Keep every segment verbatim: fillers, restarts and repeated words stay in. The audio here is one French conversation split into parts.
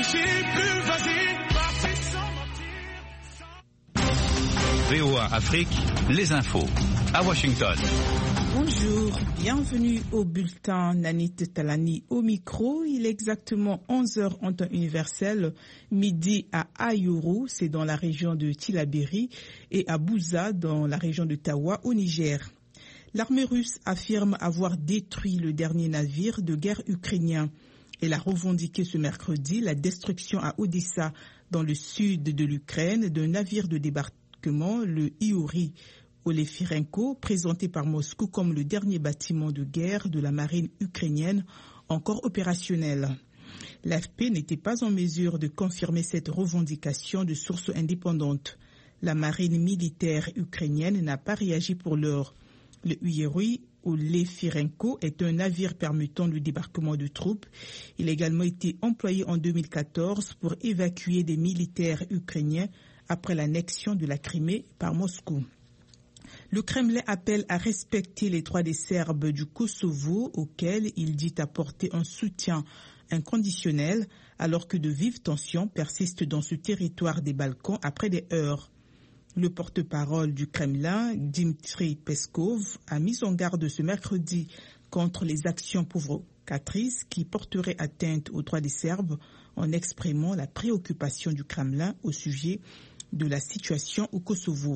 mentir, plus facile, partir sans mentir. V O A Afrique, les infos à Washington. Bonjour, bienvenue au bulletin. Nanit Talani au micro. Il est exactement onze heures en temps universel, midi à Ayuru, c'est dans la région de Tillabéri, et à Bouza, dans la région de Tawa, au Niger. L'armée russe affirme avoir détruit le dernier navire de guerre ukrainien. Elle a revendiqué ce mercredi la destruction à Odessa, dans le sud de l'Ukraine, d'un navire de débarquement, le Iuri Olefirenko, présenté par Moscou comme le dernier bâtiment de guerre de la marine ukrainienne encore opérationnel. L'A F P n'était pas en mesure de confirmer cette revendication de sources indépendantes. La marine militaire ukrainienne n'a pas réagi pour l'heure. Le Iuri Olefirenko est un navire permettant le débarquement de troupes. Il a également été employé en deux mille quatorze pour évacuer des militaires ukrainiens après l'annexion de la Crimée par Moscou. Le Kremlin appelle à respecter les droits des Serbes du Kosovo, auxquels il dit apporter un soutien inconditionnel, alors que de vives tensions persistent dans ce territoire des Balkans après des heurts. Le porte-parole du Kremlin, Dmitry Peskov, a mis en garde ce mercredi contre les actions provocatrices qui porteraient atteinte aux droits des Serbes, en exprimant la préoccupation du Kremlin au sujet de la situation au Kosovo.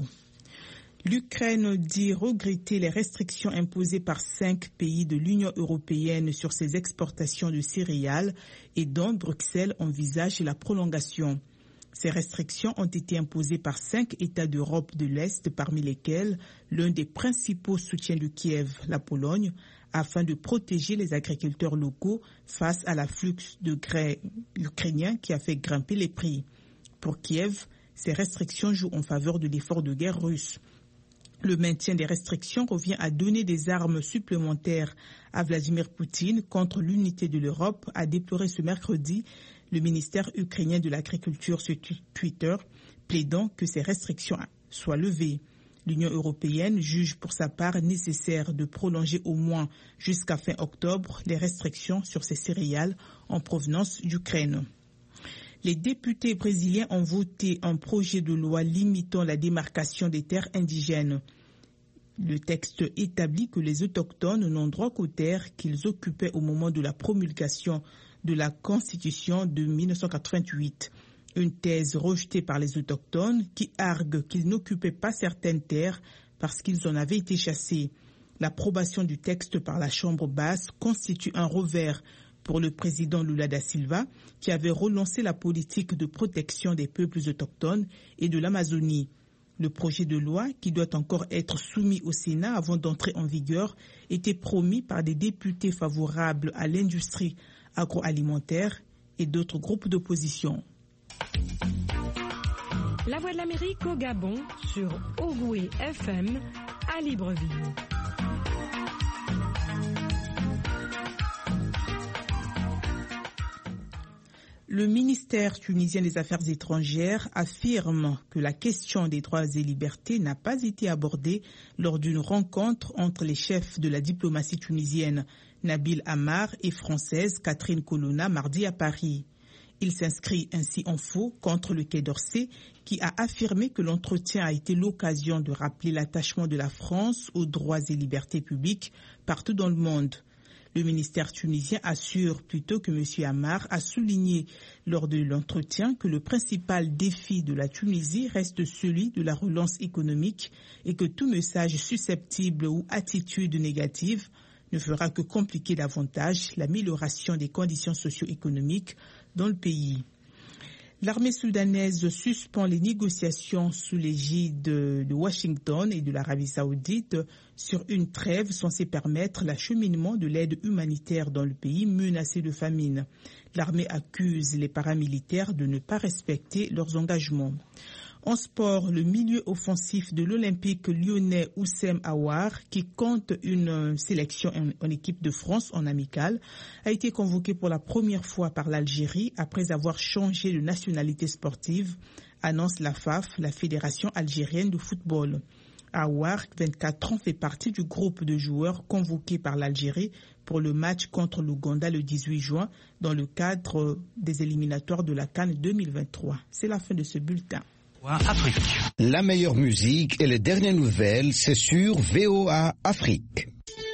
L'Ukraine dit regretter les restrictions imposées par cinq pays de l'Union européenne sur ses exportations de céréales et dont Bruxelles envisage la prolongation. Ces restrictions ont été imposées par cinq États d'Europe de l'Est, parmi lesquels l'un des principaux soutiens de Kiev, la Pologne, afin de protéger les agriculteurs locaux face à l'afflux de grès ukrainien qui a fait grimper les prix. Pour Kiev, ces restrictions jouent en faveur de l'effort de guerre russe. Le maintien des restrictions revient à donner des armes supplémentaires à Vladimir Poutine contre l'unité de l'Europe, a déploré ce mercredi le ministère ukrainien de l'Agriculture sur Twitter, plaidant que ces restrictions soient levées. L'Union européenne juge pour sa part nécessaire de prolonger au moins jusqu'à fin octobre les restrictions sur ces céréales en provenance d'Ukraine. Les députés brésiliens ont voté un projet de loi limitant la démarcation des terres indigènes. Le texte établit que les autochtones n'ont droit qu'aux terres qu'ils occupaient au moment de la promulgation de la Constitution de mille neuf cent quatre-vingt-huit. Une thèse rejetée par les autochtones qui arguent qu'ils n'occupaient pas certaines terres parce qu'ils en avaient été chassés. L'approbation du texte par la Chambre basse constitue un revers pour le président Lula da Silva, qui avait relancé la politique de protection des peuples autochtones et de l'Amazonie. Le projet de loi, qui doit encore être soumis au Sénat avant d'entrer en vigueur, était promis par des députés favorables à l'industrie agroalimentaire et d'autres groupes d'opposition. La Voix de l'Amérique au Gabon sur Ogoué F M à Libreville. Le ministère tunisien des Affaires étrangères affirme que la question des droits et libertés n'a pas été abordée lors d'une rencontre entre les chefs de la diplomatie tunisienne, Nabil Amar, et française Catherine Colonna, mardi à Paris. Il s'inscrit ainsi en faux contre le Quai d'Orsay, qui a affirmé que l'entretien a été l'occasion de rappeler l'attachement de la France aux droits et libertés publiques partout dans le monde. Le ministère tunisien assure plutôt que M. Amar a souligné lors de l'entretien que le principal défi de la Tunisie reste celui de la relance économique et que tout message susceptible ou attitude négative ne fera que compliquer davantage l'amélioration des conditions socio-économiques dans le pays. L'armée soudanaise suspend les négociations sous l'égide de Washington et de l'Arabie saoudite sur une trêve censée permettre l'acheminement de l'aide humanitaire dans le pays menacé de famine. L'armée accuse les paramilitaires de ne pas respecter leurs engagements. En sport, le milieu offensif de l'Olympique lyonnais Oussem Aouar, qui compte une sélection en, en équipe de France en amical, a été convoqué pour la première fois par l'Algérie après avoir changé de nationalité sportive, annonce la F A F, la Fédération algérienne de football. Aouar, vingt-quatre ans, fait partie du groupe de joueurs convoqués par l'Algérie pour le match contre l'Ouganda le dix-huit juin dans le cadre des éliminatoires de la CAN deux mille vingt-trois. C'est la fin de ce bulletin. Afrique. La meilleure musique et les dernières nouvelles, c'est sur V O A Afrique.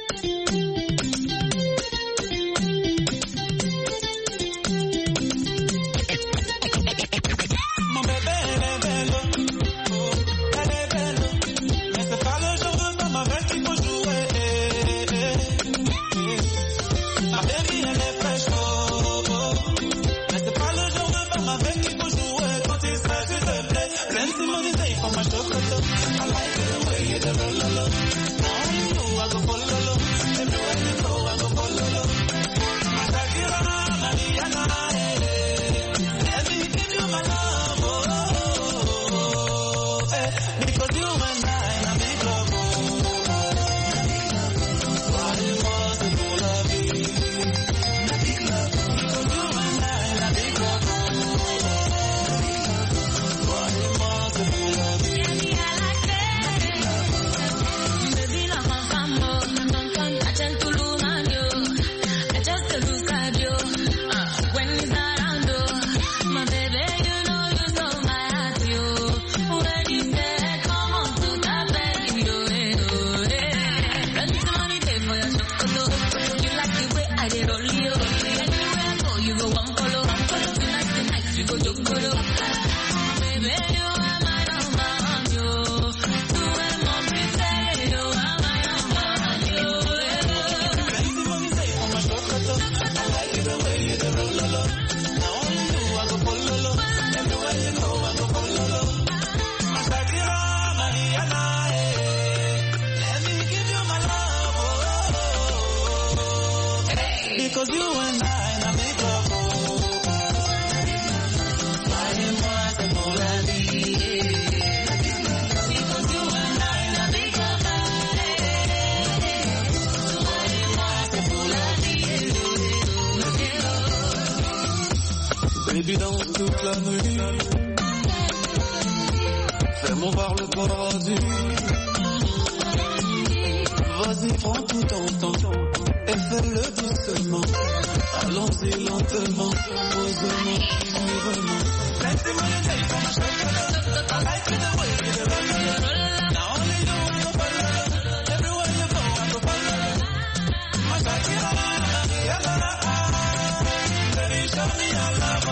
Baby danse toute la nuit, fais-moi voir le paradis. Vas-y, prends tout ton temps et fais-le doucement. Allons-y lentement, posément, vivement. Laissez-moi les tailles pour ma chocolat. I like the way you roll, now only you I go follow. Everywhere you go I go follow. My Shakira, Shakira, baby show me your love.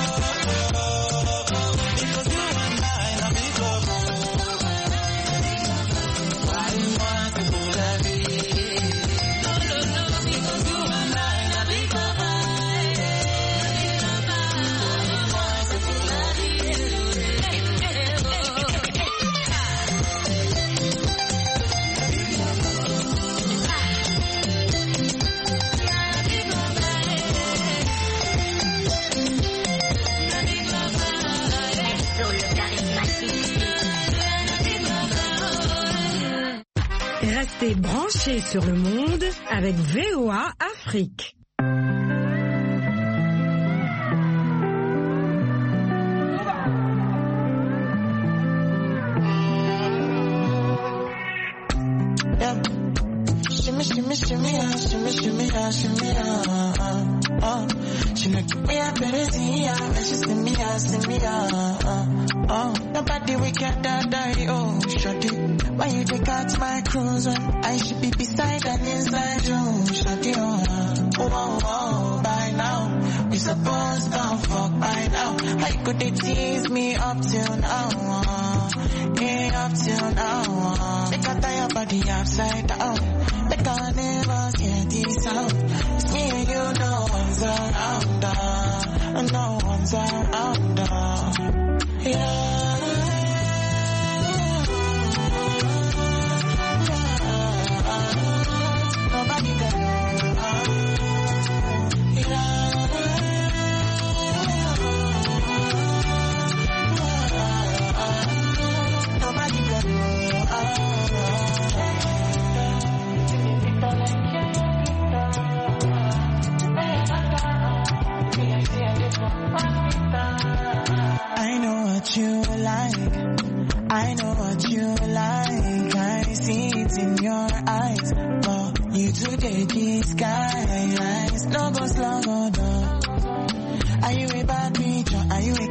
Because you and I, I be love. Why you want to do that? No, no, no, because you and I, I be love. Restez branchés sur le monde avec V O A Afrique. Shimmy, shimmy, shimmy, ah, shimmy, shimmy, ah, shimmy, ah, ah, ah. She make me a better see, ah, when she see me, ah, see me, ah, ah, ah. Nobody we get that die, oh, shorty. Why you take out my cruise when I should be beside and inside you, shorty, oh, oh, oh, oh. By now, we supposed to fuck by now. How you could they tease me up till now, uh, yeah, up till now, uh. Make I tie your body upside down. Make I never hear this sound. It's me and you, no one's around, uh, no one's around, uh, yeah. Nobody got no, uh, yeah. Nobody got no, uh, I know what you like, I know what you like, I see it in your eyes, but You today disguise, no go slow, no, no. Are you a bad bitch or are you a